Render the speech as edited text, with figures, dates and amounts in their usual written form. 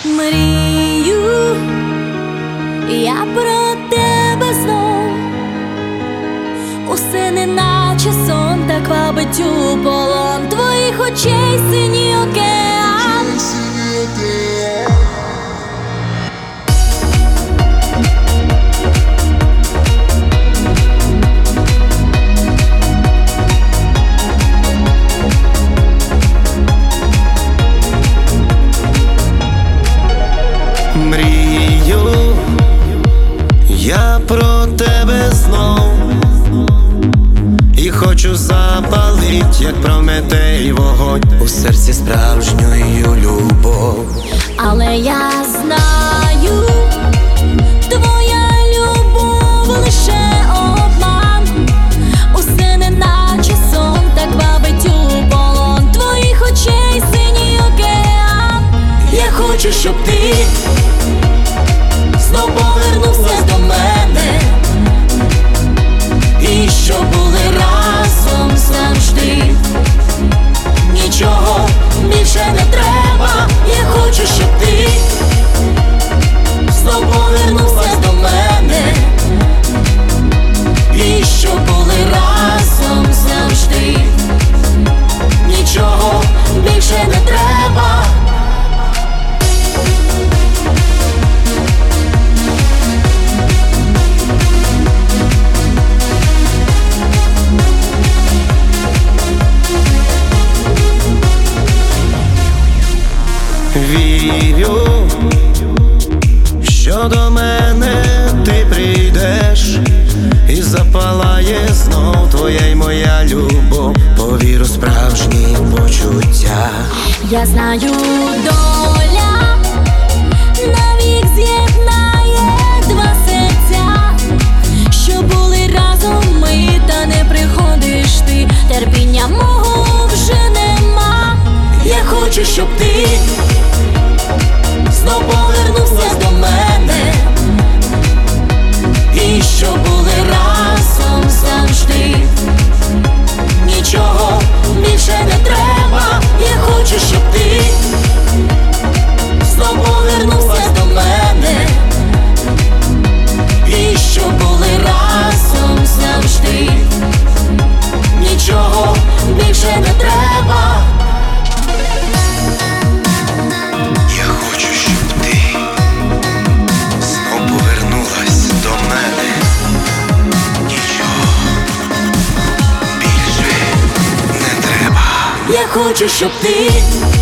Мрію я про тебе знов, усе неначе сон, так вабить у полон твоїх очей синій океан. Мрію я про тебе знов, і хочу запалить, як Прометей, вогонь у серці справжньою любов. Але я знаю, твоя любов лише обман, усе неначе сон, так вабить у полон твоїх очей синій океан. Я хочу, щоб ти знов повернувся до мене, і щоб були разом завжди. Нічого більше не треба. Я хочу, щоб ти знов повернувся до мене, і щоб були разом завжди. Нічого більше не треба. Вірю, що до мене ти прийдеш, і запалає знов твоя й моя любов, повір у справжні почуття. Я знаю, доля навік з'єднає два серця, що були разом ми, та не приходиш ти, терпіння мого вже нема. Я хочу, щоб ти знов повернувся до мене, і щоб були разом завжди. Нічого більше не треба. Я хочу, щоб ти знов повернувся до мене, і щоб були разом завжди. Нічого більше не треба. Я хочу, щоб ти знов повернулась до мене. Нічого більше не треба. Я хочу, щоб ти